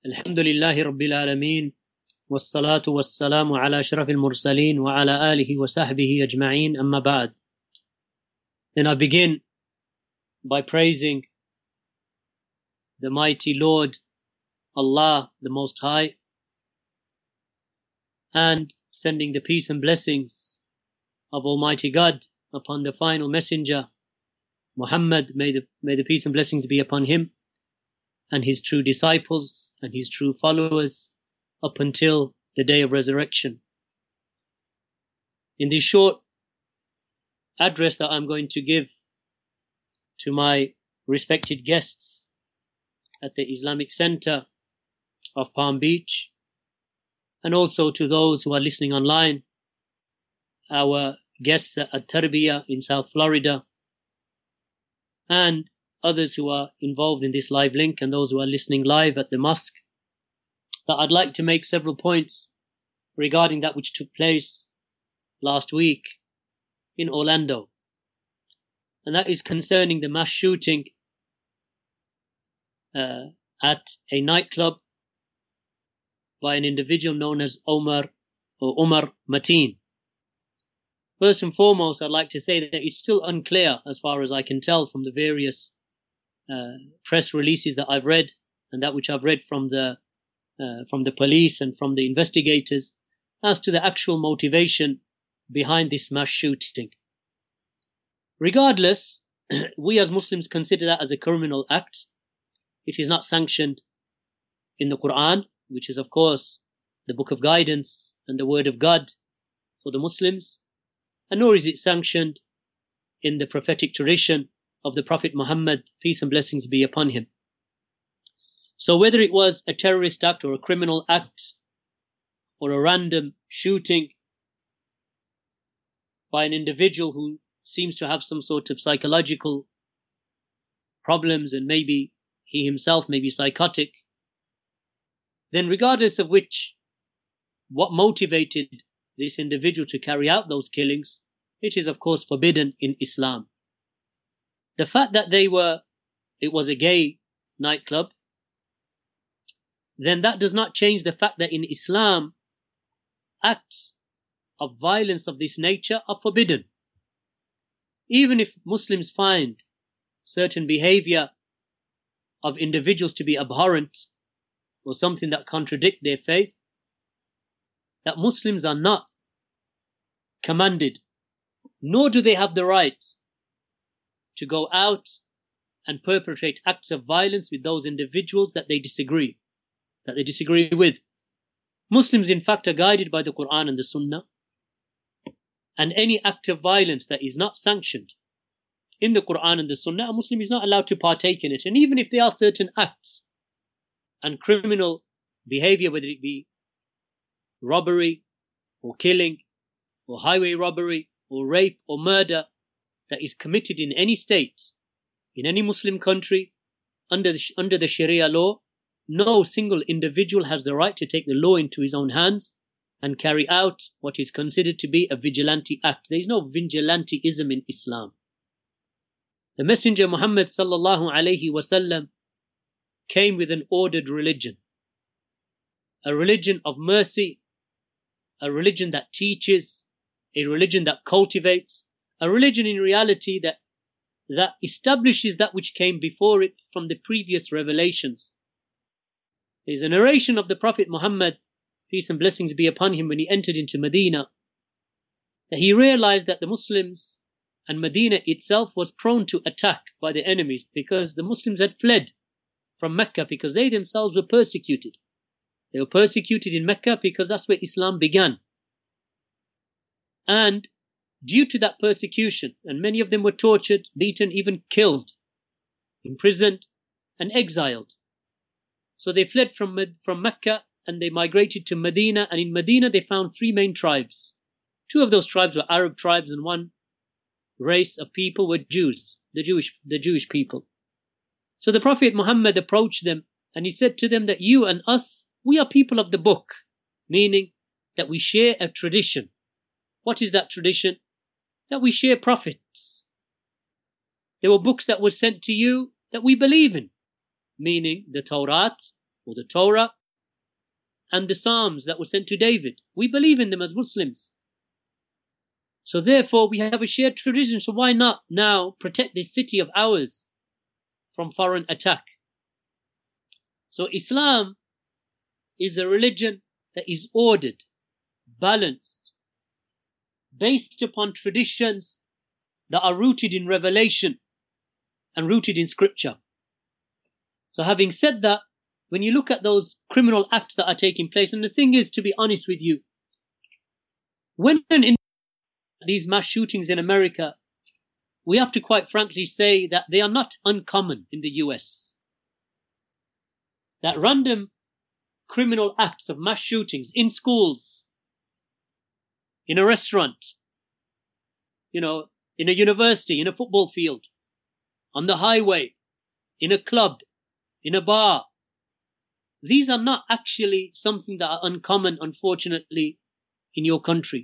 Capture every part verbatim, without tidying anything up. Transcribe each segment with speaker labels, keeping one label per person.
Speaker 1: الحمد لله رب العالمين والصلاة والسلام على أشرف المرسلين وعلى آله وصحبه أجمعين أما بعد. Then I begin by praising the mighty Lord Allah the Most High and sending the peace and blessings of Almighty God upon the final messenger Muhammad. May the, may the peace and blessings be upon him and his true disciples and his true followers up until the day of resurrection. In this short address that I'm going to give to my respected guests at the Islamic Center of Palm Beach, and also to those who are listening online, our guests at Tarbiyah in South Florida, and others who are involved in this live link and those who are listening live at the mosque, that I'd like to make several points regarding that which took place last week in Orlando. And that is concerning the mass shooting uh, at a nightclub by an individual known as Omar or Umar Mateen. First and foremost, I'd like to say that it's still unclear, as far as I can tell from the various uh, press releases that I've read and that which I've read from the uh, from the police and from the investigators, as to the actual motivation behind this mass shooting. Regardless, we as Muslims consider that as a criminal act. It is not sanctioned in the Quran, which is of course the book of guidance and the word of God for the Muslims, and nor is it sanctioned in the prophetic tradition of the Prophet Muhammad, peace and blessings be upon him. So whether it was a terrorist act or a criminal act or a random shooting by an individual who seems to have some sort of psychological problems and maybe he himself may be psychotic, then regardless of which, what motivated this individual to carry out those killings, it is of course forbidden in Islam. The fact that they were, it was a gay nightclub, then that does not change the fact that in Islam, acts of violence of this nature are forbidden. Even if Muslims find certain behavior of individuals to be abhorrent or something that contradict their faith, that Muslims are not commanded, nor do they have the right to go out and perpetrate acts of violence with those individuals that they disagree, that they disagree with. Muslims, in fact, are guided by the Quran and the Sunnah, and any act of violence that is not sanctioned in the Quran and the Sunnah, a Muslim is not allowed to partake in it. And even if there are certain acts and criminal behavior, whether it be robbery or killing or highway robbery or rape or murder, that is committed in any state, in any Muslim country, under the, under the Sharia law, no single individual has the right to take the law into his own hands and carry out what is considered to be a vigilante act. There is no vigilanteism in Islam. The Messenger Muhammad sallallahu alayhi wasallam came with an ordered religion, a religion of mercy, a religion that teaches, a religion that cultivates, a religion in reality that, that establishes that which came before it from the previous revelations. There is a narration of the Prophet Muhammad, peace and blessings be upon him, when he entered into Medina, that he realized that the Muslims and Medina itself was prone to attack by the enemies because the Muslims had fled from Mecca because they themselves were persecuted. They were persecuted in Mecca because that's where Islam began. And due to that persecution, and many of them were tortured, beaten, even killed, imprisoned, and exiled. So they fled from, from Mecca and they migrated to Medina, and in Medina they found three main tribes. Two of those tribes were Arab tribes, and one race of people were Jews, the Jewish, the Jewish people. So the Prophet Muhammad approached them and he said to them that you and us, we are people of the book, meaning that we share a tradition. What is that tradition? That we share prophets. There were books that were sent to you that we believe in, meaning the Torah, or the Torah, and the Psalms that were sent to David. We believe in them as Muslims. So therefore we have a shared tradition, so why not now protect this city of ours from foreign attack? So Islam is a religion that is ordered, balanced, based upon traditions that are rooted in revelation and rooted in scripture. So having said that, when you look at those criminal acts that are taking place, and the thing is, to be honest with you, when in these mass shootings in America, we have to quite frankly say that they are not uncommon in the U S. That random criminal acts of mass shootings in schools, in a restaurant, you know, in a university, in a football field, on the highway, in a club, in a bar, these are not actually something that are uncommon, unfortunately, in your country.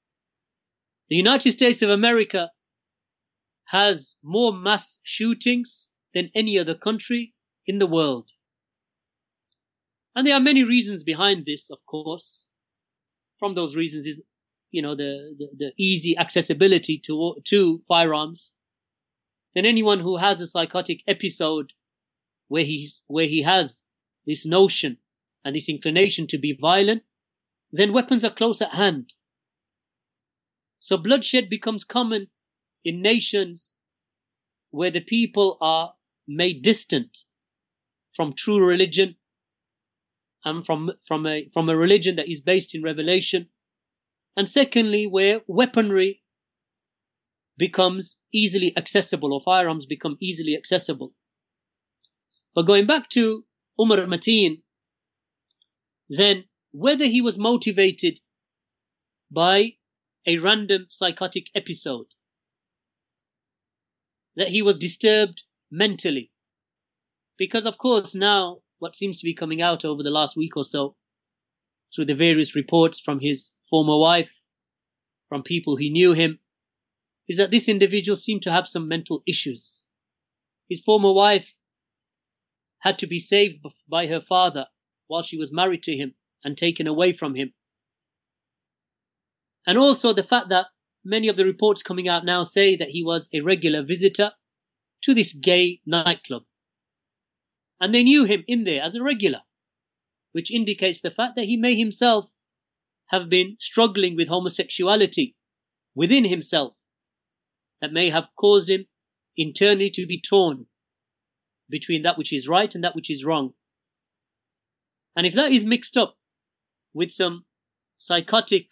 Speaker 1: The United States of America has more mass shootings than any other country in the world. And there are many reasons behind this, of course. From those reasons is, you know, the, the, the easy accessibility to, to firearms. Then anyone who has a psychotic episode where he's, where he has this notion and this inclination to be violent, then weapons are close at hand. So bloodshed becomes common in nations where the people are made distant from true religion and from, from, a, from a religion that is based in revelation. And secondly, where weaponry becomes easily accessible, or firearms become easily accessible. But going back to Umar Mateen, then whether he was motivated by a random psychotic episode, that he was disturbed mentally, because of course now what seems to be coming out over the last week or so through the various reports from his former wife, from people who knew him, is that this individual seemed to have some mental issues. His former wife had to be saved by her father while she was married to him and taken away from him. And also the fact that many of the reports coming out now say that he was a regular visitor to this gay nightclub. And they knew him in there as a regular, which indicates the fact that he may himself have been struggling with homosexuality within himself, that may have caused him internally to be torn between that which is right and that which is wrong. And if that is mixed up with some psychotic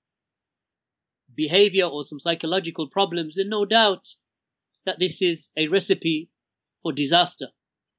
Speaker 1: behavior or some psychological problems, then no doubt that this is a recipe for disaster.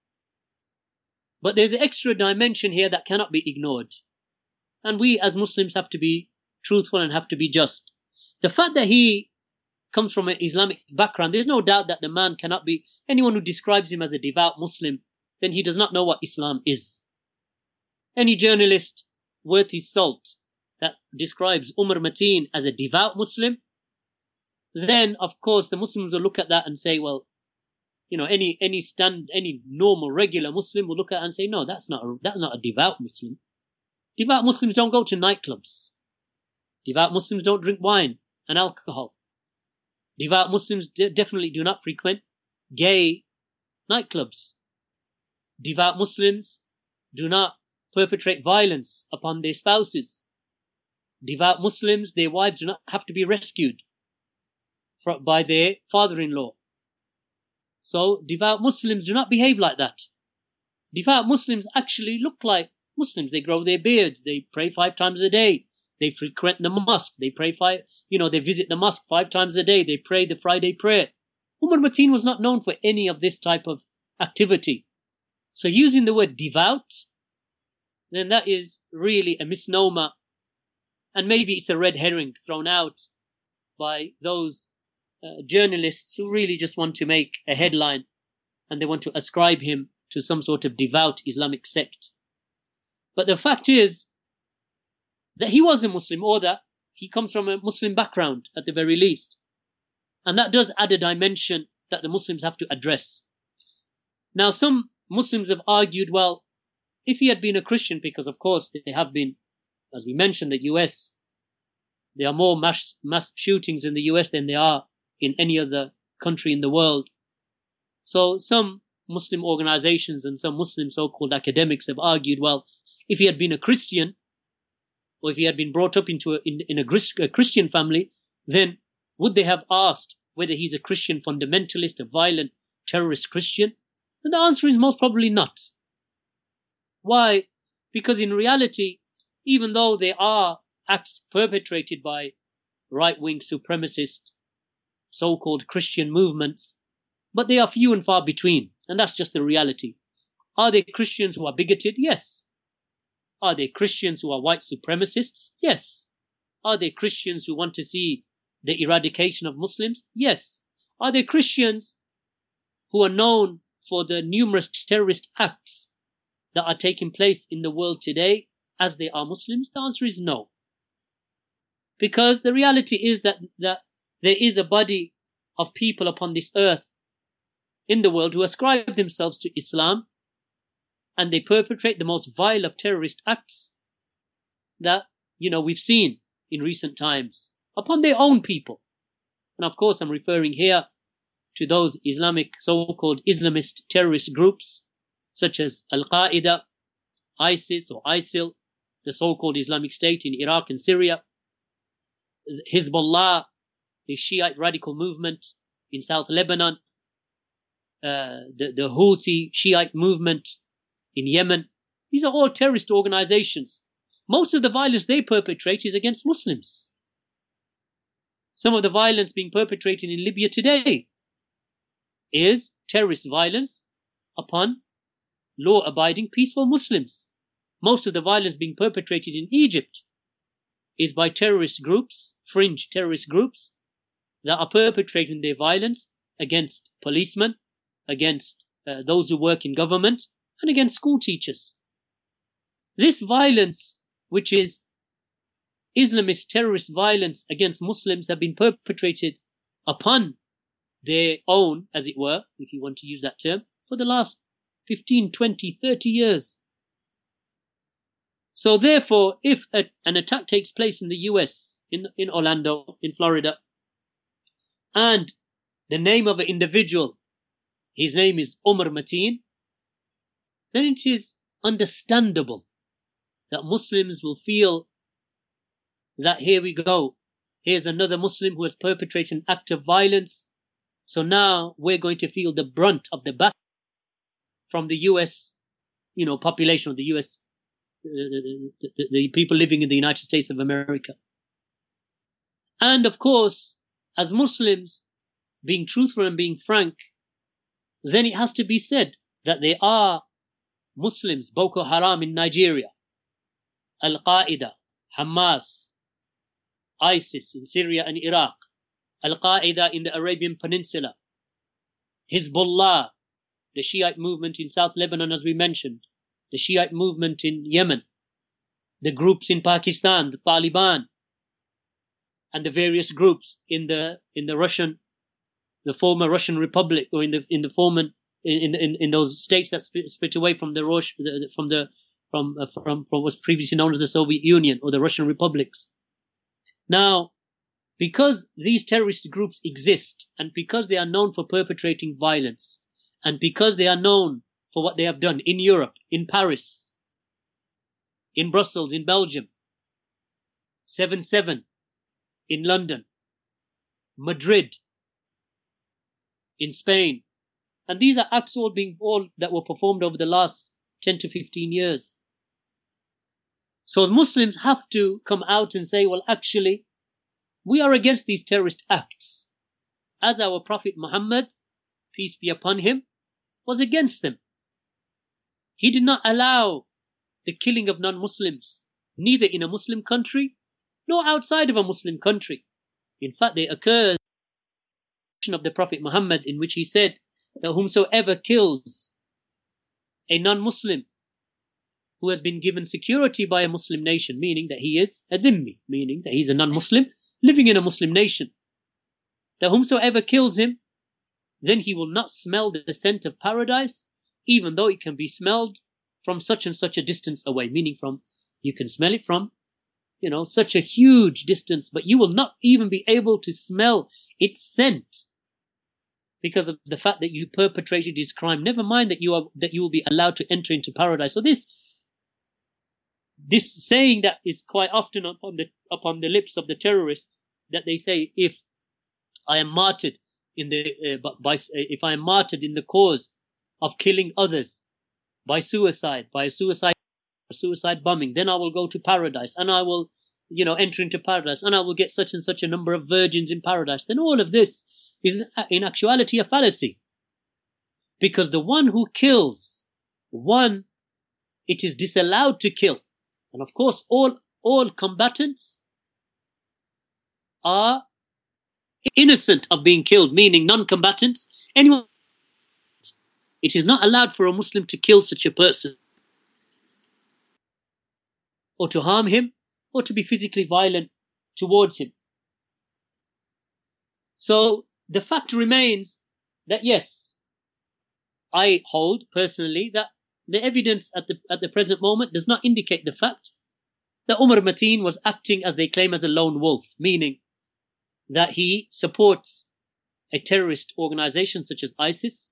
Speaker 1: But there's an extra dimension here that cannot be ignored. And we as Muslims have to be truthful and have to be just. The fact that he comes from an Islamic background, there's no doubt that the man cannot be, anyone who describes him as a devout Muslim, then he does not know what Islam is. Any journalist worth his salt that describes Umar Mateen as a devout Muslim, then of course the Muslims will look at that and say, well, you know, any any stand any normal regular Muslim will look at it and say, no, that's not a, that's not a devout Muslim. Devout Muslims don't go to nightclubs. Devout Muslims don't drink wine and alcohol. Devout Muslims de- definitely do not frequent gay nightclubs. Devout Muslims do not perpetrate violence upon their spouses. Devout Muslims, their wives do not have to be rescued for, by their father-in-law. So devout Muslims do not behave like that. Devout Muslims actually look like Muslims. They grow their beards. They pray five times a day. They frequent the mosque. They pray five, you know, they visit the mosque five times a day. They pray the Friday prayer. Umar Mateen was not known for any of this type of activity. So using the word devout, then that is really a misnomer. And maybe it's a red herring thrown out by those uh, journalists who really just want to make a headline and they want to ascribe him to some sort of devout Islamic sect. But the fact is that he was a Muslim, or that he comes from a Muslim background at the very least. And that does add a dimension that the Muslims have to address. Now, some Muslims have argued, well, if he had been a Christian, because of course they have been, as we mentioned, the U S, there are more mass, mass shootings in the U S than there are in any other country in the world. So some Muslim organizations and some Muslim so-called academics have argued, well, if he had been a Christian, or if he had been brought up into a, in, in a, a Christian family, then would they have asked whether he's a Christian fundamentalist, a violent terrorist Christian? And the answer is most probably not. Why? Because in reality, even though there are acts perpetrated by right-wing supremacist so-called Christian movements, but they are few and far between, and that's just the reality. Are there Christians who are bigoted? Yes. Are there Christians who are white supremacists? Yes. Are there Christians who want to see the eradication of Muslims? Yes. Are there Christians who are known for the numerous terrorist acts that are taking place in the world today as they are Muslims? The answer is no. Because the reality is that, that there is a body of people upon this earth in the world who ascribe themselves to Islam, and they perpetrate the most vile of terrorist acts that, you know, we've seen in recent times upon their own people. And of course, I'm referring here to those Islamic, so-called Islamist terrorist groups, such as Al-Qaeda, ISIS or ISIL, the so-called Islamic State in Iraq and Syria, Hezbollah, the Shiite radical movement in South Lebanon, uh, the, the Houthi Shiite movement in Yemen. These are all terrorist organizations. Most of the violence they perpetrate is against Muslims. Some of the violence being perpetrated in Libya today is terrorist violence upon law-abiding, peaceful Muslims. Most of the violence being perpetrated in Egypt is by terrorist groups, fringe terrorist groups, that are perpetrating their violence against policemen, against uh, those who work in government, and against school teachers. This violence, which is Islamist terrorist violence against Muslims, have been perpetrated upon their own, as it were, if you want to use that term, for the last fifteen, twenty, thirty years. So therefore, if a, an attack takes place in the U S, in, in Orlando, in Florida, and the name of an individual, his name is Omar Mateen, then it is understandable that Muslims will feel that here we go, here's another Muslim who has perpetrated an act of violence, so now we're going to feel the brunt of the back from the U S, you know, population of the U S, uh, the, the, the people living in the United States of America. And of course, as Muslims, being truthful and being frank, then it has to be said that there are Muslims, Boko Haram in Nigeria, Al-Qaeda, Hamas, ISIS in Syria and Iraq, Al-Qaeda in the Arabian Peninsula, Hezbollah, the Shiite movement in South Lebanon, as we mentioned, the Shiite movement in Yemen, the groups in Pakistan, the Taliban, and the various groups in the in the Russian, the former Russian Republic, or in the in the former in in in those states that split, split away from the Rosh, from the from uh, from from what was previously known as the Soviet Union or the Russian republics. Now, because these terrorist groups exist, and because they are known for perpetrating violence, and because they are known for what they have done in Europe, in Paris, in Brussels, in Belgium, seven seven in London, Madrid, in Spain, and these are acts all being all that were performed over the last ten to fifteen years. So Muslims have to come out and say, well, actually, we are against these terrorist acts, as our Prophet Muhammad, peace be upon him, was against them. He did not allow the killing of non-Muslims, neither in a Muslim country nor outside of a Muslim country. In fact, there occurs of the Prophet Muhammad in which he said that whomsoever kills a non-Muslim who has been given security by a Muslim nation, meaning that he is a dhimmi, meaning that he's a non-Muslim living in a Muslim nation, that whomsoever kills him, then he will not smell the scent of paradise, even though it can be smelled from such and such a distance away, meaning from, you can smell it from, you know, such a huge distance, but you will not even be able to smell its scent because of the fact that you perpetrated this crime. Never mind that you are that you will be allowed to enter into paradise. So this this saying that is quite often upon the upon the lips of the terrorists, that they say, if I am martyred in the uh, by uh, if I am martyred in the cause of killing others by suicide, by a suicide suicide bombing, then I will go to paradise, and I will, you know, enter into paradise, and I will get such and such a number of virgins in paradise. Then all of this is in actuality a fallacy, because the one who kills one, it is disallowed to kill. And of course, all all combatants are innocent of being killed, meaning non-combatants, anyone. It is not allowed for a Muslim to kill such a person, or to harm him, or to be physically violent towards him. So the fact remains that yes, I hold personally that the evidence at the at the present moment does not indicate the fact that Umar Mateen was acting, as they claim, as a lone wolf, meaning that he supports a terrorist organization such as ISIS,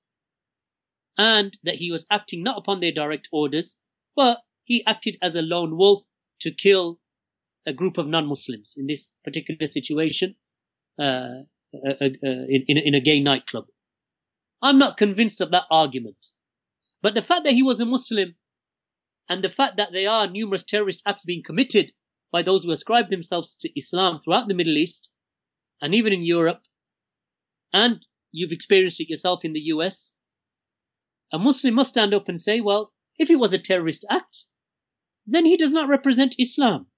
Speaker 1: and that he was acting not upon their direct orders, but he acted as a lone wolf to kill a group of non-Muslims in this particular situation, uh, uh, uh, in, in, in a gay nightclub. I'm not convinced of that argument. But the fact that he was a Muslim, and the fact that there are numerous terrorist acts being committed by those who ascribe themselves to Islam throughout the Middle East, and even in Europe, and you've experienced it yourself in the U S, a Muslim must stand up and say, well, if it was a terrorist act, then he does not represent Islam.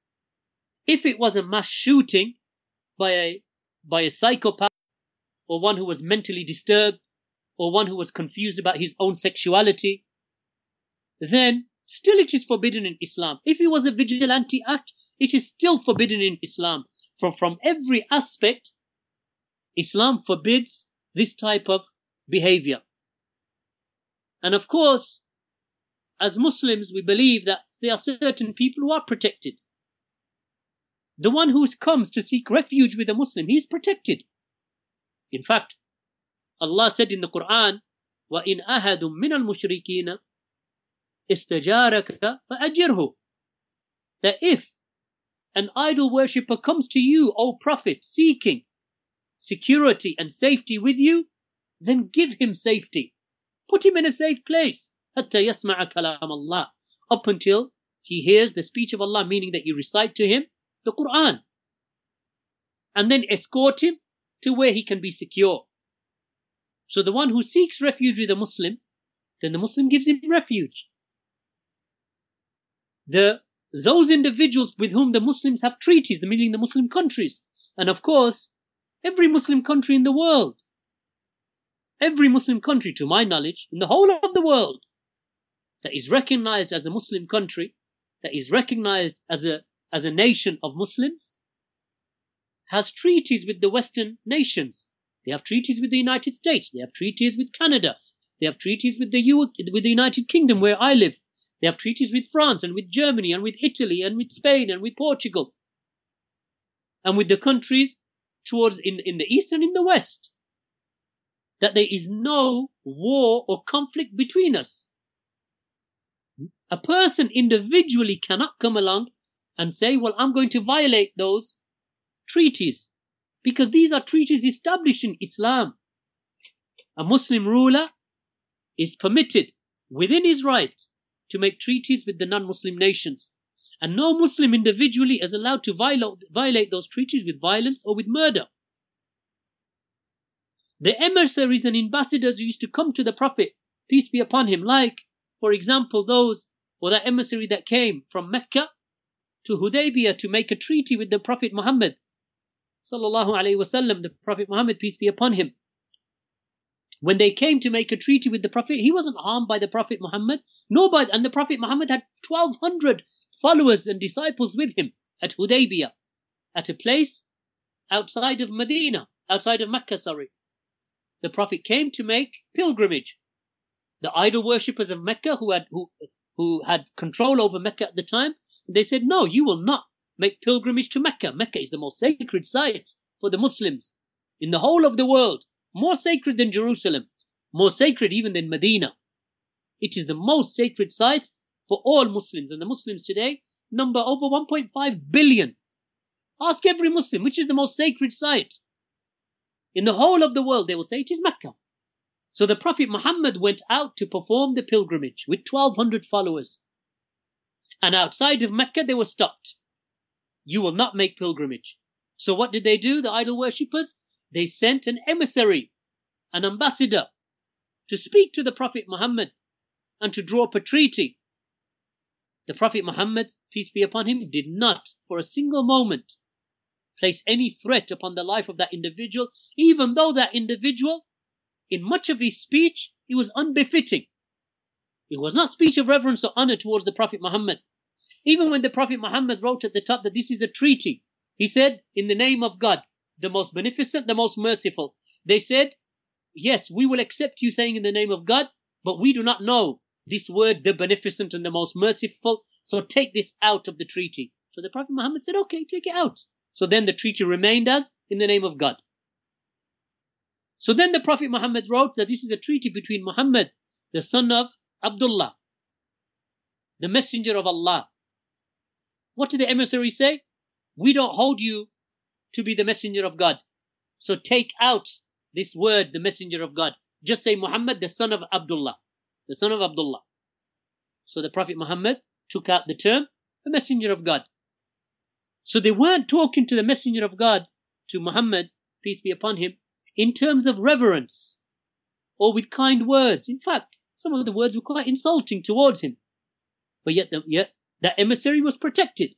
Speaker 1: If it was a mass shooting by a by a psychopath, or one who was mentally disturbed, or one who was confused about his own sexuality, then still it is forbidden in Islam. If it was a vigilante act, it is still forbidden in Islam. From, from every aspect, Islam forbids this type of behavior. And of course, as Muslims, we believe that there are certain people who are protected. The one who comes to seek refuge with a Muslim, he is protected. In fact, Allah said in the Quran, وَإِنْ أَحَدٌ مِّنَ الْمُشْرِكِينَ إِسْتَجَارَكَ فَأَجِرْهُ, that if an idol worshipper comes to you, O Prophet, seeking security and safety with you, then give him safety. Put him in a safe place. حَتَّى يَسْمَعَ كَلَامَ اللَّهِ, up until he hears the speech of Allah, meaning that you recite to him the Quran. And then escort him to where he can be secure. So the one who seeks refuge with a Muslim, then the Muslim gives him refuge. The those individuals with whom the Muslims have treaties, meaning the Muslim countries, and of course, every Muslim country in the world, every Muslim country, to my knowledge, in the whole of the world, that is recognized as a Muslim country, that is recognized as a as a nation of Muslims, has treaties with the Western nations. They have treaties with the United States. They have treaties with Canada. They have treaties with the U- with the United Kingdom, where I live. They have treaties with France and with Germany and with Italy and with Spain and with Portugal, and with the countries towards in, in the East and in the West. That there is no war or conflict between us. A person individually cannot come along and say, well, I'm going to violate those treaties, because these are treaties established in Islam. A Muslim ruler is permitted within his right to make treaties with the non-Muslim nations, and no Muslim individually is allowed to violate, violate those treaties with violence or with murder. The emissaries and ambassadors who used to come to the Prophet, peace be upon him, like, for example, those, or that emissary that came from Mecca to Hudaybiyah to make a treaty with the Prophet Muhammad, sallallahu alaihi wasallam, the Prophet Muhammad, peace be upon him. When they came to make a treaty with the Prophet, he wasn't harmed by the Prophet Muhammad, nor by, and the Prophet Muhammad had twelve hundred followers and disciples with him at Hudaybiyah, at a place outside of Medina, outside of Mecca, sorry. The Prophet came to make pilgrimage. The idol worshippers of Mecca who had who, who had control over Mecca at the time. They said, no, you will not make pilgrimage to Mecca. Mecca is the most sacred site for the Muslims in the whole of the world. More sacred than Jerusalem. More sacred even than Medina. It is the most sacred site for all Muslims. And the Muslims today number over one point five billion. Ask every Muslim, which is the most sacred site in the whole of the world? They will say it is Mecca. So the Prophet Muhammad went out to perform the pilgrimage with twelve hundred followers. And outside of Mecca, they were stopped. You will not make pilgrimage. So what did they do, the idol worshippers? They sent an emissary, an ambassador, to speak to the Prophet Muhammad and to draw up a treaty. The Prophet Muhammad, peace be upon him, did not for a single moment place any threat upon the life of that individual, even though that individual, in much of his speech, it was unbefitting. It was not speech of reverence or honor towards the Prophet Muhammad. Even when the Prophet Muhammad wrote at the top that this is a treaty, he said, in the name of God, the most beneficent, the most merciful. They said, yes, we will accept you saying in the name of God, but we do not know this word, the beneficent and the most merciful, so take this out of the treaty. So the Prophet Muhammad said, okay, take it out. So then the treaty remained as in the name of God. So then the Prophet Muhammad wrote that this is a treaty between Muhammad, the son of Abdullah, the messenger of Allah. What did the emissary say? We don't hold you to be the messenger of God. So take out this word, the messenger of God. Just say Muhammad, the son of Abdullah. The son of Abdullah. So the Prophet Muhammad took out the term, the messenger of God. So they weren't talking to the messenger of God, to Muhammad, peace be upon him, in terms of reverence or with kind words. In fact, some of the words were quite insulting towards him. But yet, the, yet that emissary was protected.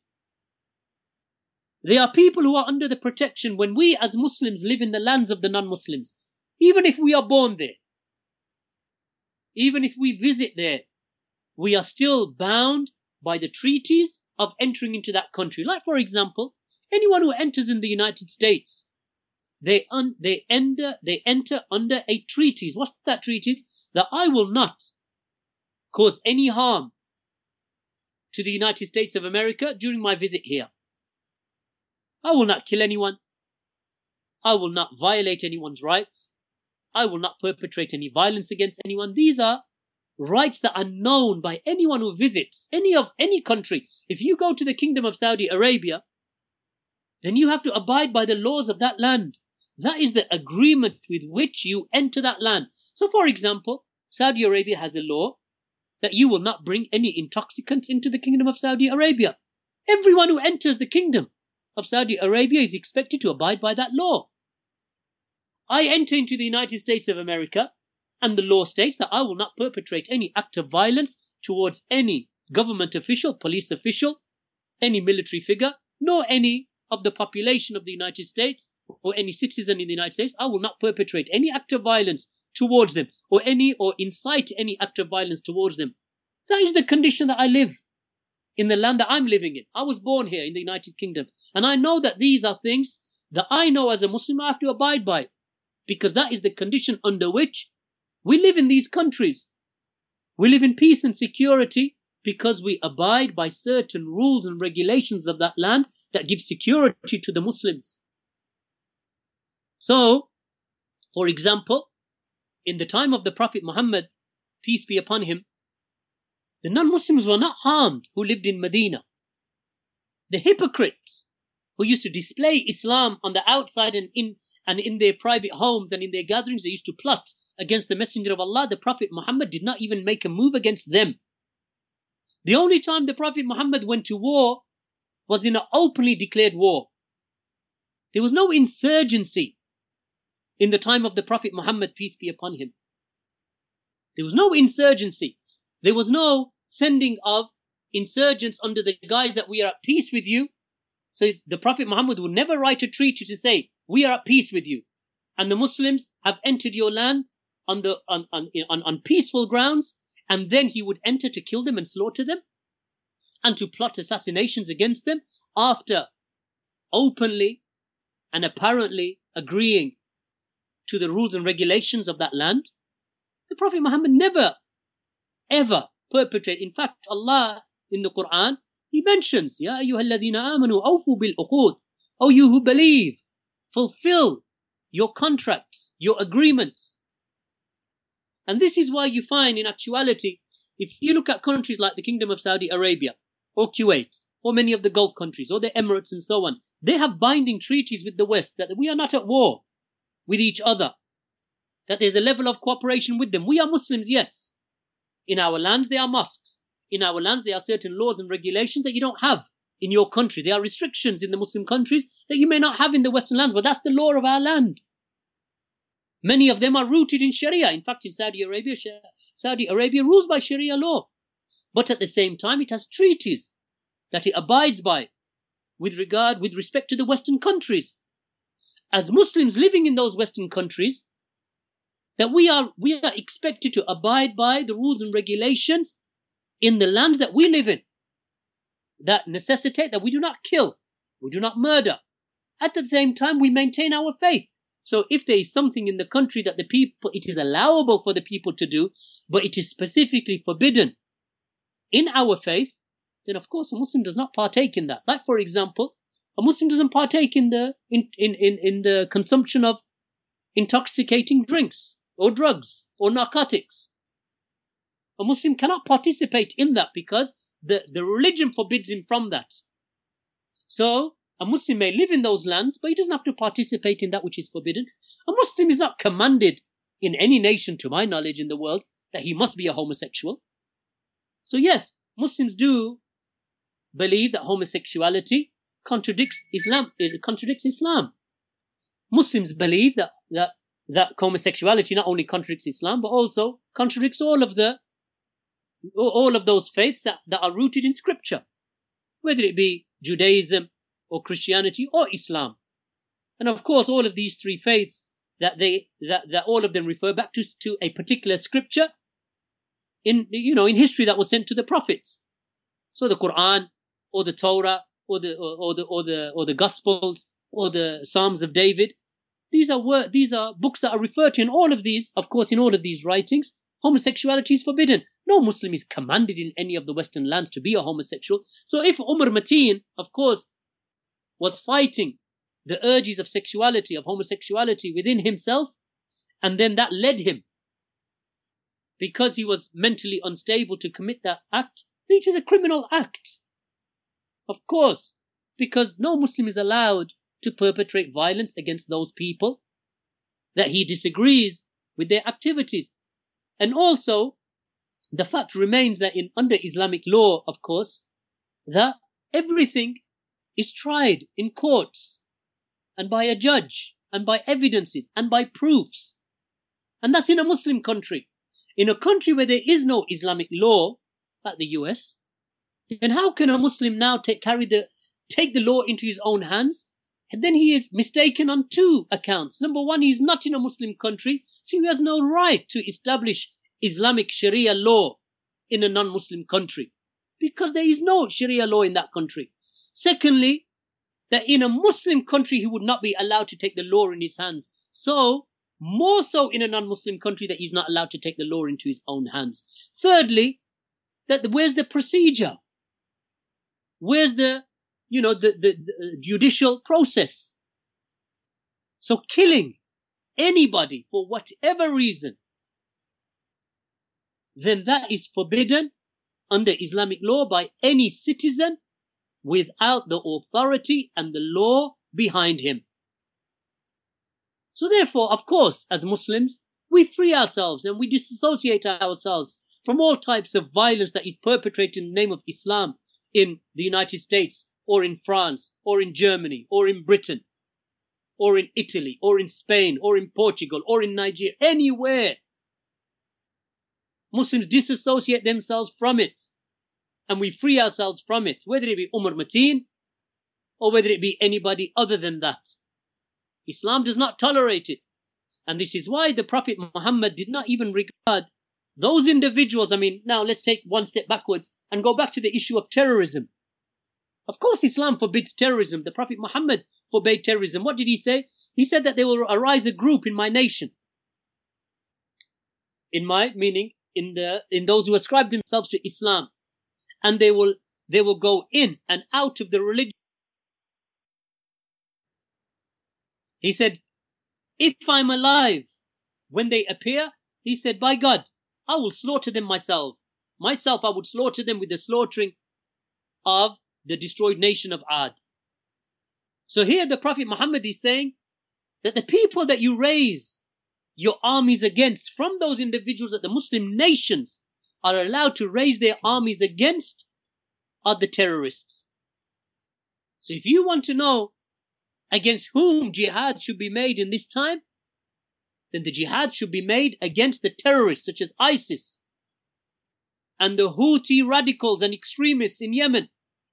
Speaker 1: They are people who are under the protection when we as Muslims live in the lands of the non-Muslims. Even if we are born there, even if we visit there, we are still bound by the treaties of entering into that country. Like, for example, anyone who enters in the United States, they, un they, enter, they enter under a treaties. What's that treaties? That I will not cause any harm to the United States of America during my visit here. I will not kill anyone. I will not violate anyone's rights. I will not perpetrate any violence against anyone. These are rights that are known by anyone who visits any of any country. If you go to the Kingdom of Saudi Arabia, then you have to abide by the laws of that land. That is the agreement with which you enter that land. So, for example, Saudi Arabia has a law that you will not bring any intoxicants into the Kingdom of Saudi Arabia. Everyone who enters the Kingdom of Saudi Arabia is expected to abide by that law. I enter into the United States of America, and the law states that I will not perpetrate any act of violence towards any government official, police official, any military figure, nor any of the population of the United States or any citizen in the United States. I will not perpetrate any act of violence towards them or any or incite any act of violence towards them. That is the condition that I live in the land that I'm living in. I was born here in the United Kingdom, and I know that these are things that I know as a Muslim I have to abide by, because that is the condition under which we live in these countries. We live in peace and security because we abide by certain rules and regulations of that land that give security to the Muslims. So, for example, in the time of the Prophet Muhammad, peace be upon him, the non-Muslims were not harmed who lived in Medina. The hypocrites who used to display Islam on the outside and in and in their private homes and in their gatherings, they used to plot against the Messenger of Allah. The Prophet Muhammad did not even make a move against them. The only time the Prophet Muhammad went to war was in an openly declared war. There was no insurgency in the time of the Prophet Muhammad, peace be upon him. There was no insurgency. There was no sending of insurgents under the guise that we are at peace with you. So the Prophet Muhammad would never write a treaty to say, we are at peace with you, and the Muslims have entered your land on, the, on, on, on, on peaceful grounds, and then he would enter to kill them and slaughter them, and to plot assassinations against them after openly and apparently agreeing to the rules and regulations of that land. The Prophet Muhammad never, ever perpetrate. In fact, Allah in the Quran, He mentions, Ya ayyuhalladhina amanu awfu bil uqud. O you who believe, fulfill your contracts, your agreements. And this is why you find in actuality, if you look at countries like the Kingdom of Saudi Arabia, or Kuwait, or many of the Gulf countries, or the Emirates and so on, they have binding treaties with the West that we are not at war with each other, that there's a level of cooperation with them. We are Muslims, yes. In our lands, there are mosques. In our lands, there are certain laws and regulations that you don't have in your country. There are restrictions in the Muslim countries that you may not have in the Western lands, but that's the law of our land. Many of them are rooted in Sharia. In fact, in Saudi Arabia, Saudi Arabia rules by Sharia law. But at the same time, it has treaties that it abides by with regard, with respect to the Western countries. As Muslims living in those Western countries, that we are, we are expected to abide by the rules and regulations in the lands that we live in, that necessitate that we do not kill, we do not murder. At the same time, we maintain our faith. So if there is something in the country that the people, it is allowable for the people to do, but it is specifically forbidden in our faith, then of course a Muslim does not partake in that. Like for example, a Muslim doesn't partake in the in, in, in, in the consumption of intoxicating drinks or drugs or narcotics. A Muslim cannot participate in that because the, the religion forbids him from that. So a Muslim may live in those lands, but he doesn't have to participate in that which is forbidden. A Muslim is not commanded in any nation, to my knowledge, in the world, that he must be a homosexual. So yes, Muslims do believe that homosexuality contradicts Islam. It contradicts Islam. Muslims believe that, that, that homosexuality not only contradicts Islam, but also contradicts all of the all of those faiths that, that are rooted in Scripture, whether it be Judaism or Christianity or Islam. And of course, all of these three faiths, that they that, that all of them refer back to, to a particular scripture in you know in history that was sent to the prophets. So the Quran or the Torah or the or, or the or the or the Gospels or the Psalms of David. These are word, these are books that are referred to in all of these. Of course, in all of these writings, homosexuality is forbidden. No Muslim is commanded in any of the Western lands to be a homosexual. So if Umar Mateen, of course, was fighting the urges of sexuality, of homosexuality within himself, and then that led him, because he was mentally unstable, to commit that act, which is a criminal act. Of course, because no Muslim is allowed to perpetrate violence against those people that he disagrees with their activities. And also, the fact remains that in under Islamic law, of course, that everything is tried in courts and by a judge and by evidences and by proofs. And that's in a Muslim country. In a country where there is no Islamic law, like the U S, then how can a Muslim now take, carry the, take the law into his own hands? And then he is mistaken on two accounts. Number one, he is not in a Muslim country, so he has no right to establish Islamic Sharia law in a non-Muslim country, because there is no Sharia law in that country. Secondly, that in a Muslim country he would not be allowed to take the law in his hands. So, more so in a non-Muslim country, that he's not allowed to take the law into his own hands. Thirdly, that where's the procedure? Where's the, you know, the, the, the judicial process? So killing anybody for whatever reason, then that is forbidden under Islamic law by any citizen without the authority and the law behind him. So therefore, of course, as Muslims, we free ourselves and we disassociate ourselves from all types of violence that is perpetrated in the name of Islam in the United States, or in France, or in Germany, or in Britain, or in Italy, or in Spain, or in Portugal, or in Nigeria, anywhere. Muslims disassociate themselves from it, and we free ourselves from it, whether it be Umar Mateen, or whether it be anybody other than that. Islam does not tolerate it. And this is why the Prophet Muhammad did not even regard those individuals. I mean, now let's take one step backwards and go back to the issue of terrorism. Of course, Islam forbids terrorism. The Prophet Muhammad forbade terrorism. What did he say? He said that there will arise a group in my nation. In my, meaning, in the in those who ascribe themselves to Islam, and they will they will go in and out of the religion. He said, if I'm alive when they appear, he said, by God, I will slaughter them myself. Myself, I would slaughter them with the slaughtering of the destroyed nation of Ad. So here the Prophet Muhammad is saying that the people that you raise your armies against, from those individuals that the Muslim nations are allowed to raise their armies against, are the terrorists. So if you want to know against whom jihad should be made in this time, then the jihad should be made against the terrorists such as ISIS and the Houthi radicals and extremists in Yemen,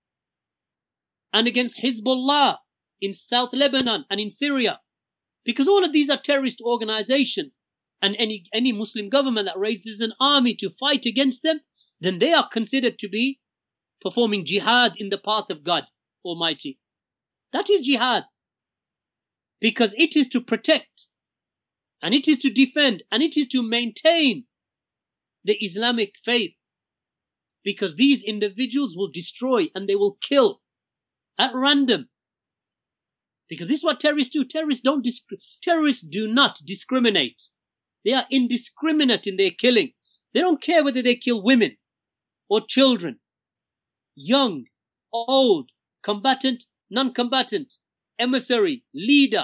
Speaker 1: and against Hezbollah in South Lebanon and in Syria, because all of these are terrorist organizations, and any, any Muslim government that raises an army to fight against them, then they are considered to be performing jihad in the path of God Almighty. That is jihad, because it is to protect, and it is to defend, and it is to maintain the Islamic faith, because these individuals will destroy and they will kill at random. Because this is what terrorists do. Terrorists don't disc- terrorists do not discriminate. They are indiscriminate in their killing. They don't care whether they kill women or children, young, old, combatant, non-combatant, emissary, leader,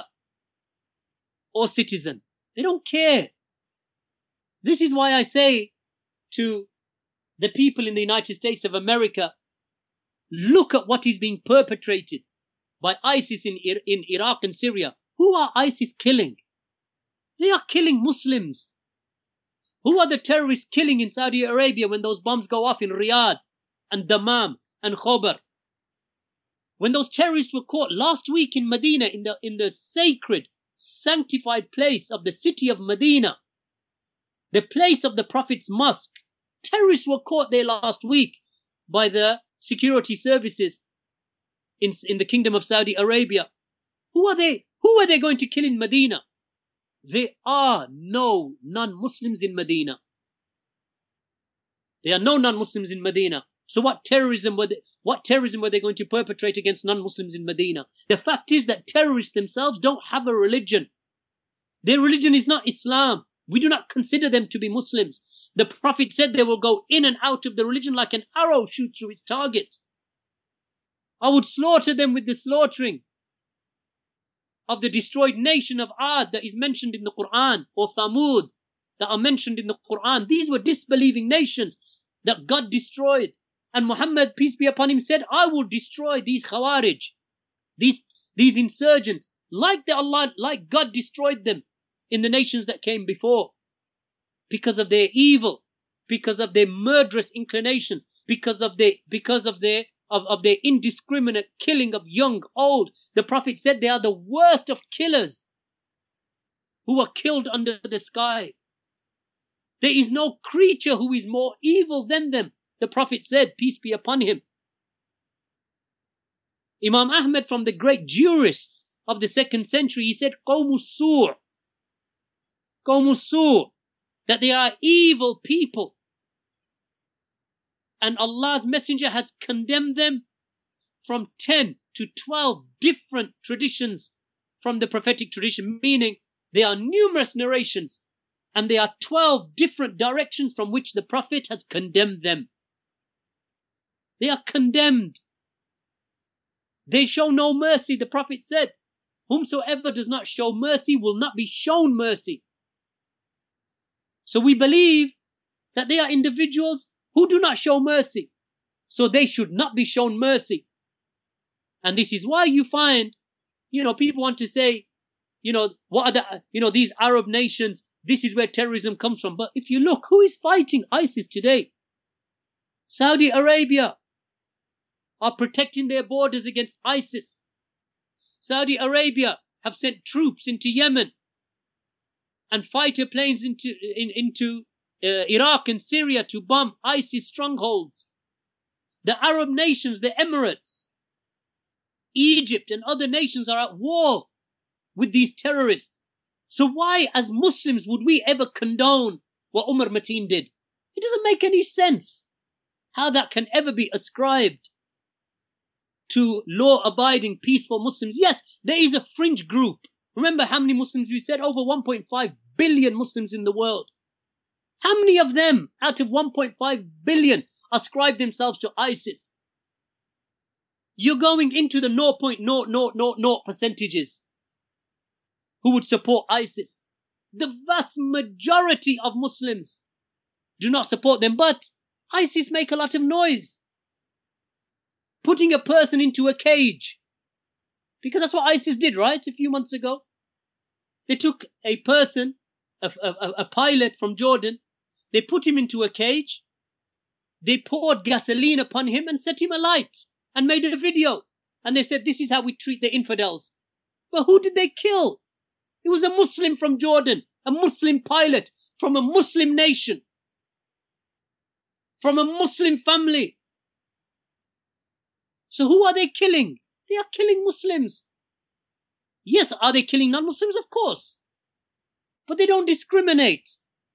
Speaker 1: or citizen. They don't care. This is why I say to the people in the United States of America, look at what is being perpetrated by ISIS in, in Iraq and Syria. Who are ISIS killing? They are killing Muslims. Who are the terrorists killing in Saudi Arabia when those bombs go off in Riyadh and Dammam and Khobar? When those terrorists were caught last week in Medina, in the, in the sacred, sanctified place of the city of Medina, the place of the Prophet's mosque, terrorists were caught there last week by the security services in, in the Kingdom of Saudi Arabia. Who are they? Who are they going to kill in Medina? There are no non-Muslims in Medina. There are no non-Muslims in Medina. So what terrorism were they, what terrorism were they going to perpetrate against non-Muslims in Medina? The fact is that terrorists themselves don't have a religion. Their religion is not Islam. We do not consider them to be Muslims. The Prophet said they will go in and out of the religion like an arrow shoots through its target. I would slaughter them with the slaughtering of the destroyed nation of Ad that is mentioned in the Quran, or Thamud that are mentioned in the Quran. These were disbelieving nations that God destroyed. And Muhammad, peace be upon him, said, I will destroy these Khawarij, these, these insurgents, like the Allah, like God destroyed them in the nations that came before, because of their evil, because of their murderous inclinations, because of their, because of their, of, of their indiscriminate killing of young, old. The Prophet said they are the worst of killers who are killed under the sky. There is no creature who is more evil than them. The Prophet said, peace be upon him. Imam Ahmad, from the great jurists of the second century, he said, Qawmu Sur, Qawmu Sur, that they are evil people. And Allah's Messenger has condemned them from ten to twelve different traditions from the prophetic tradition, meaning there are numerous narrations and there are twelve different directions from which the Prophet has condemned them. They are condemned. They show no mercy. The Prophet said, whomsoever does not show mercy will not be shown mercy. So we believe that they are individuals who do not show mercy. So they should not be shown mercy. And this is why you find, you know, people want to say, you know, what are the, you know, these Arab nations, this is where terrorism comes from. But if you look, who is fighting ISIS today? Saudi Arabia are protecting their borders against ISIS. Saudi Arabia have sent troops into Yemen and fighter planes into, in, into uh, Iraq and Syria to bomb ISIS strongholds. The Arab nations, the Emirates, Egypt and other nations are at war with these terrorists. So why, as Muslims, would we ever condone what Umar Mateen did? It doesn't make any sense how that can ever be ascribed to law-abiding, peaceful Muslims. Yes, there is a fringe group. Remember how many Muslims we said? Over one point five billion Muslims in the world. How many of them out of one point five billion ascribe themselves to ISIS? You're going into the zero point zero zero zero zero percentages who would support ISIS. The vast majority of Muslims do not support them, but ISIS make a lot of noise. Putting a person into a cage. Because that's what ISIS did, right? A few months ago. They took a person, a, a, a pilot from Jordan. They put him into a cage. They poured gasoline upon him and set him alight and made a video. And they said, this is how we treat the infidels. But who did they kill? It was a Muslim from Jordan, a Muslim pilot from a Muslim nation, from a Muslim family. So who are they killing? They are killing Muslims. Yes, are they killing non-Muslims? Of course. But they don't discriminate.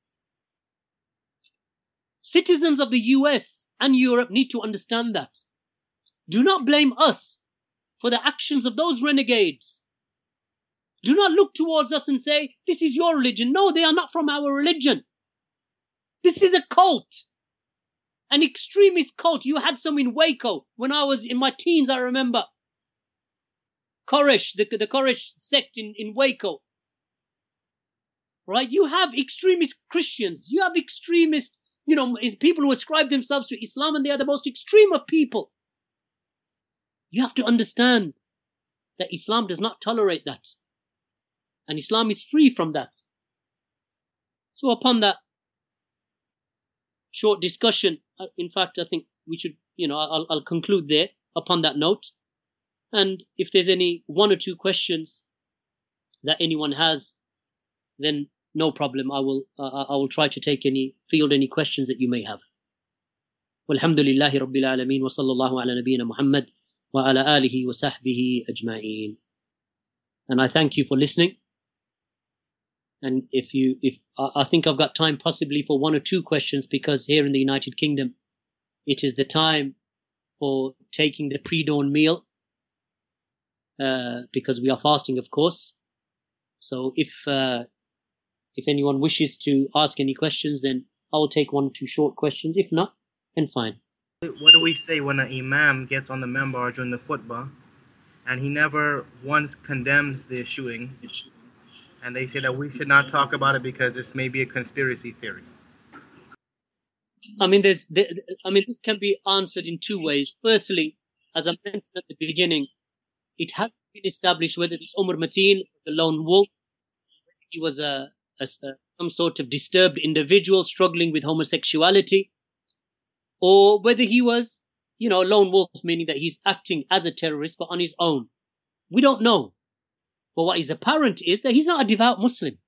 Speaker 1: Citizens of the U S and Europe need to understand that. Do not blame us for the actions of those renegades. Do not look towards us and say, this is your religion. No, they are not from our religion. This is a cult. An extremist cult. You had some in Waco when I was in my teens, I remember. Koresh, the, the Koresh sect in, in Waco. Right? You have extremist Christians. You have extremist, you know, people who ascribe themselves to Islam, and they are the most extreme of people. You have to understand that Islam does not tolerate that. And Islam is free from that. So upon that short discussion, in fact, I think we should, you know, I'll, I'll conclude there upon that note. And if there's any one or two questions that anyone has, then no problem. I will, uh, I will try to take any, field any questions that you may have. Walhamdulillahi Rabbil Alameen wa sallallahu ala nabiyyina Muhammad wa ala alihi wa sahbihi ajma'een. And I thank you for listening. And if you, if I think I've got time possibly for one or two questions, because here in the United Kingdom, it is the time for taking the pre-dawn meal, uh, because we are fasting, of course. So if uh, if anyone wishes to ask any questions, then I'll take one or two short questions. If not, then fine.
Speaker 2: What do we say when an imam gets on the member during the khutbah, and he never once condemns the shooting? And they say that we should not talk about it because this may be a conspiracy theory.
Speaker 1: I mean, there's, there, I mean, this can be answered in two ways. Firstly, as I mentioned at the beginning, it has been established whether this Umar Mateen was a lone wolf, he was a, a, a some sort of disturbed individual struggling with homosexuality, or whether he was, you know, a lone wolf, meaning that he's acting as a terrorist but on his own. We don't know. But what is apparent is that he's not a devout Muslim.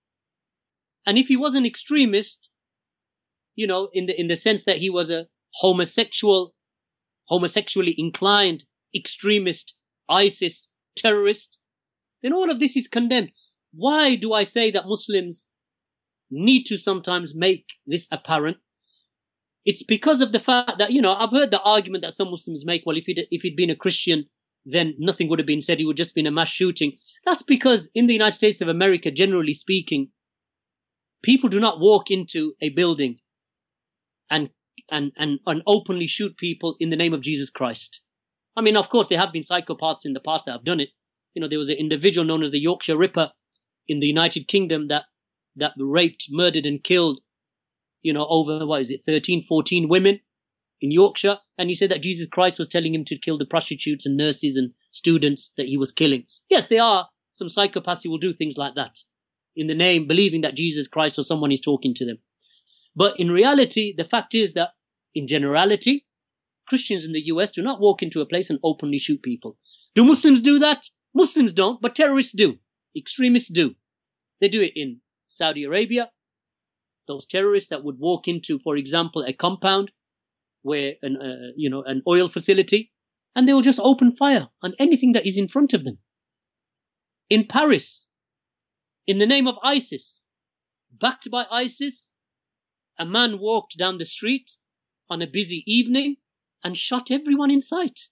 Speaker 1: And if he was an extremist, you know, in the in the sense that he was a homosexual, homosexually inclined, extremist, ISIS terrorist, then all of this is condemned. Why do I say that Muslims need to sometimes make this apparent? It's because of the fact that, you know, I've heard the argument that some Muslims make, well, if he'd, if he'd been a Christian, then nothing would have been said. It would just been a mass shooting. That's because in the United States of America, generally speaking, people do not walk into a building and, and, and, and openly shoot people in the name of Jesus Christ. I mean, of course, there have been psychopaths in the past that have done it. You know, there was an individual known as the Yorkshire Ripper in the United Kingdom that, that raped, murdered and killed, you know, over, what is it, thirteen, fourteen women in Yorkshire. And he said that Jesus Christ was telling him to kill the prostitutes and nurses and students that he was killing. Yes, there are some psychopaths who will do things like that in the name, believing that Jesus Christ or someone is talking to them. But in reality, the fact is that in generality, Christians in the U S do not walk into a place and openly shoot people. Do Muslims do that? Muslims don't, but terrorists do. Extremists do. They do it in Saudi Arabia. Those terrorists that would walk into, for example, a compound where an uh, you know an oil facility, and they will just open fire on anything that is in front of them. In Paris, in the name of ISIS, backed by ISIS, a man walked down the street on a busy evening and shot everyone in sight.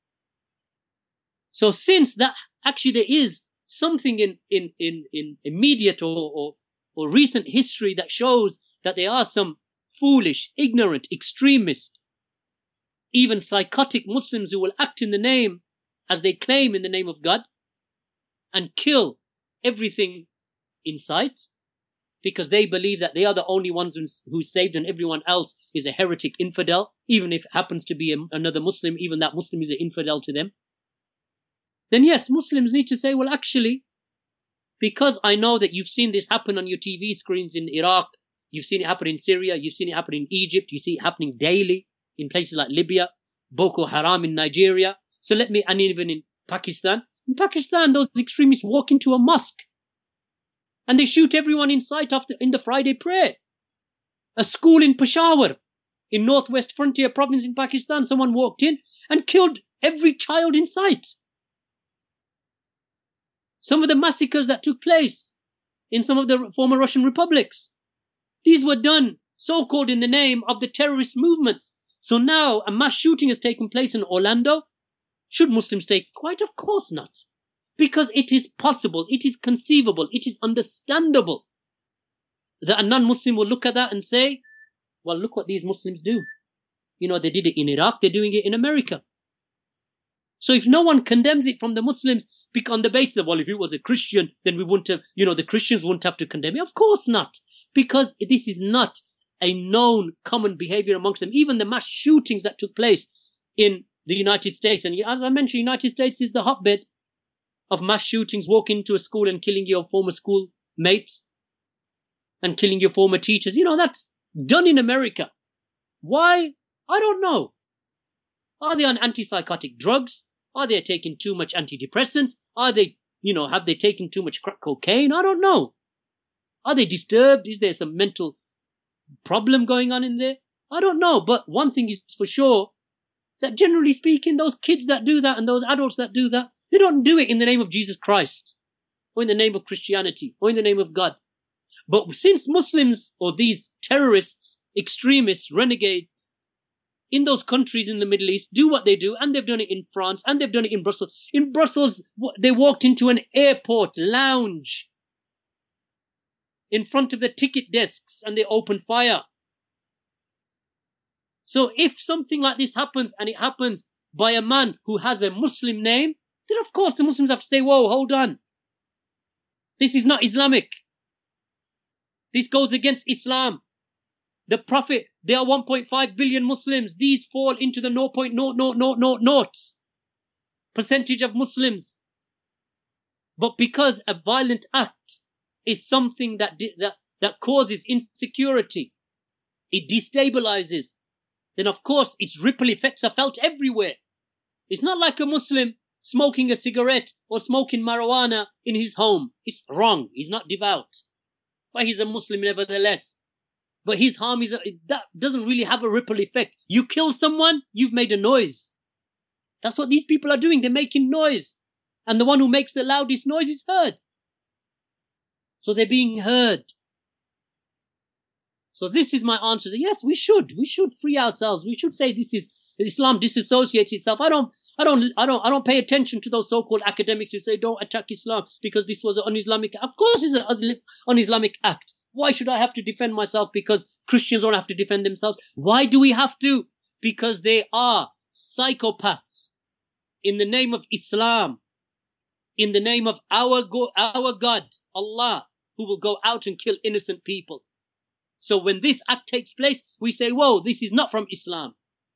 Speaker 1: So since that actually there is something in, in, in, in immediate or, or, or recent history that shows that there are some foolish, ignorant, extremist, even psychotic Muslims who will act in the name, as they claim in the name of God, and kill everything in sight, because they believe that they are the only ones who's saved and everyone else is a heretic infidel, even if it happens to be a, another Muslim, even that Muslim is an infidel to them. Then yes, Muslims need to say, well, actually, because I know that you've seen this happen on your T V screens in Iraq, you've seen it happen in Syria, you've seen it happen in Egypt, you see it happening daily in places like Libya, Boko Haram in Nigeria. So let me, and even in Pakistan. In Pakistan, those extremists walk into a mosque and they shoot everyone in sight after in the Friday prayer. A school in Peshawar, in Northwest Frontier Province in Pakistan, someone walked in and killed every child in sight. Some of the massacres that took place in some of the former Russian republics, these were done so-called in the name of the terrorist movements. So now a mass shooting has taken place in Orlando. Should Muslims take it? Quite of course not. Because it is possible, it is conceivable, it is understandable that a non-Muslim will look at that and say, well, look what these Muslims do. You know, they did it in Iraq, they're doing it in America. So if no one condemns it from the Muslims on the basis of, well, if it was a Christian, then we wouldn't have, you know, the Christians wouldn't have to condemn it. Of course not. Because this is not a known common behavior amongst them. Even the mass shootings that took place in the United States, and as I mentioned, the United States is the hotbed of mass shootings, walking into a school and killing your former school mates and killing your former teachers. You know, that's done in America. Why? I don't know. Are they on antipsychotic drugs? Are they taking too much antidepressants? Are they, you know, have they taken too much crack cocaine? I don't know. Are they disturbed? Is there some mental problem going on in there? I don't know. But one thing is for sure, that generally speaking, those kids that do that and those adults that do that, they don't do it in the name of Jesus Christ or in the name of Christianity or in the name of God. But since Muslims or these terrorists, extremists, renegades in those countries in the Middle East do what they do, and they've done it in France and they've done it in Brussels. In Brussels, they walked into an airport lounge in front of the ticket desks and they opened fire. So if something like this happens, and it happens by a man who has a Muslim name, then of course the Muslims have to say, whoa, hold on. This is not Islamic. This goes against Islam. The Prophet, there are one point five billion Muslims. These fall into the zero point zero zero zero zero zero percentage of Muslims. But because a violent act is something that, that, that causes insecurity, it destabilizes, then of course its ripple effects are felt everywhere. It's not like a Muslim smoking a cigarette or smoking marijuana in his home. It's wrong. He's not devout. But he's a Muslim nevertheless. But his harm is, that doesn't really have a ripple effect. You kill someone, you've made a noise. That's what these people are doing. They're making noise. And the one who makes the loudest noise is heard. So they're being heard. So this is my answer. Yes, we should. We should free ourselves. We should say this is, Islam disassociates itself. I don't, I don't, I don't, I don't pay attention to those so-called academics who say don't attack Islam because this was an un-Islamic act. Of course it's an un-Islamic act. Why should I have to defend myself because Christians don't have to defend themselves? Why do we have to? Because they are psychopaths in the name of Islam, in the name of our, go- our God, Allah, who will go out and kill innocent people. So when this act takes place, we say, whoa, this is not from Islam.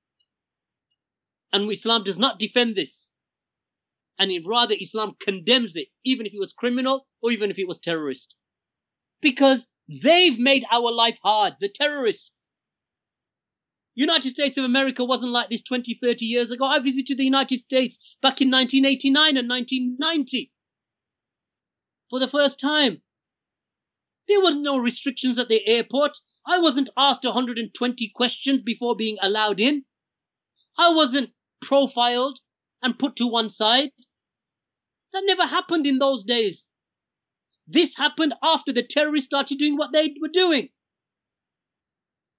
Speaker 1: And Islam does not defend this. And rather Islam condemns it, even if it was criminal or even if it was terrorist. Because they've made our life hard, the terrorists. United States of America wasn't like this twenty, thirty years ago. I visited the United States back in nineteen eighty-nine and nineteen ninety for the first time. There was no restrictions at the airport. I wasn't asked one hundred twenty questions before being allowed in. I wasn't profiled and put to one side. That never happened in those days. This happened after the terrorists started doing what they were doing.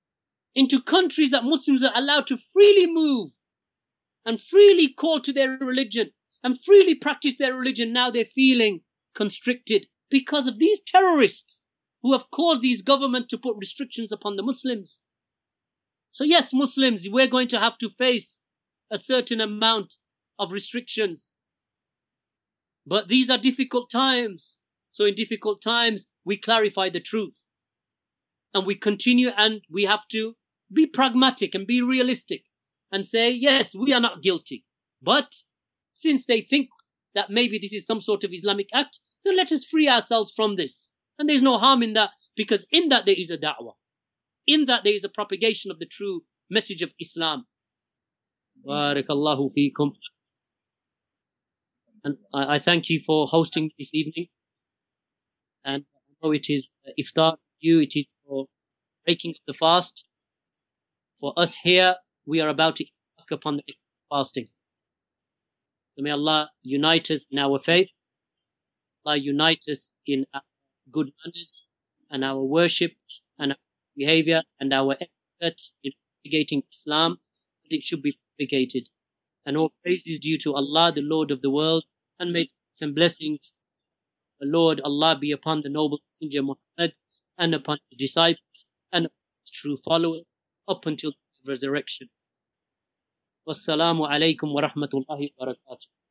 Speaker 1: into countries that Muslims are allowed to freely move and freely call to their religion and freely practice their religion, now they're feeling constricted because of these terrorists who have caused these governments to put restrictions upon the Muslims. So yes, Muslims, we're going to have to face a certain amount of restrictions. But these are difficult times. So in difficult times, we clarify the truth. And we continue, and we have to be pragmatic and be realistic and say, yes, we are not guilty. But since they think that maybe this is some sort of Islamic act, then let us free ourselves from this. And there's no harm in that, because in that there is a da'wah. In that there is a propagation of the true message of Islam. Barakallahu feekum. And I, I thank you for hosting this evening. And I know it is iftar for you, it is for breaking of the fast. For us here, we are about to embark upon the next fasting. So may Allah unite us in our faith. Allah unite us in our good manners and our worship and our behavior and our effort in propagating Islam as it should be propagated. And all praise is due to Allah, the Lord of the world, and may some blessings, the Lord Allah, be upon the noble messenger Muhammad and upon his disciples and upon his true followers up until the resurrection. Wassalamu alaikum wa rahmatullahi wa barakatuh.